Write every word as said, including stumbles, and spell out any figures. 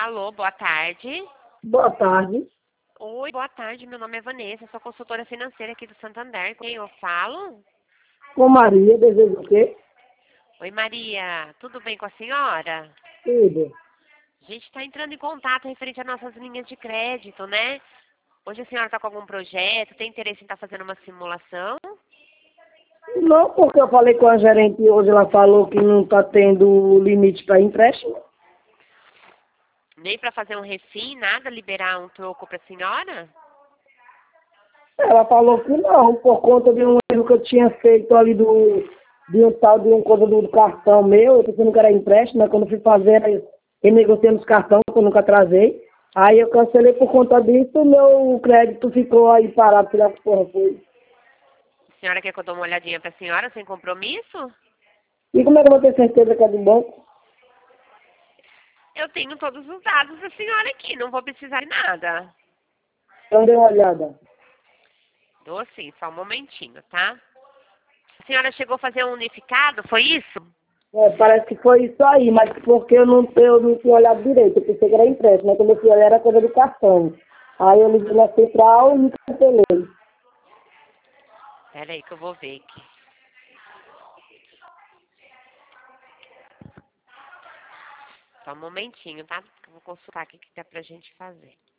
Alô, boa tarde. Boa tarde. Oi, boa tarde. Meu nome é Vanessa, sou consultora financeira aqui do Santander. Com quem eu falo? Com Maria, desejo o quê? Oi, Maria. Tudo bem com a senhora? Tudo. A gente está entrando em contato referente às nossas linhas de crédito, né? Hoje a senhora está com algum projeto? Tem interesse em estar fazendo uma simulação? Não, porque eu falei com a gerente hoje, ela falou que não está tendo limite para empréstimo. Nem para fazer um refim, nada? Liberar um troco para a senhora? Ela falou que não, por conta de um erro que eu tinha feito ali do, de um tal de um coisa do cartão meu, eu pensei que era empréstimo, mas quando eu fui fazer, aí, renegociando os cartões, que eu nunca trazei. Aí eu cancelei por conta disso, o meu crédito ficou aí parado, sei lá que porra foi. A senhora quer que eu dê uma olhadinha para a senhora sem compromisso? E como é que eu vou ter certeza que é do banco? Eu tenho todos os dados da senhora aqui, não vou precisar de nada. Então dê uma olhada. Dou sim, só um momentinho, tá? A senhora chegou a fazer um unificado, foi isso? É, parece que foi isso aí, mas porque eu não, eu não tinha olhado direito, eu pensei que era empréstimo, mas quando eu fui olhar era coisa do cartão. Aí eu liguei na central e me cancelei. Pera aí que eu vou ver aqui. Só um momentinho, tá? Eu vou consultar aqui o que dá pra gente fazer.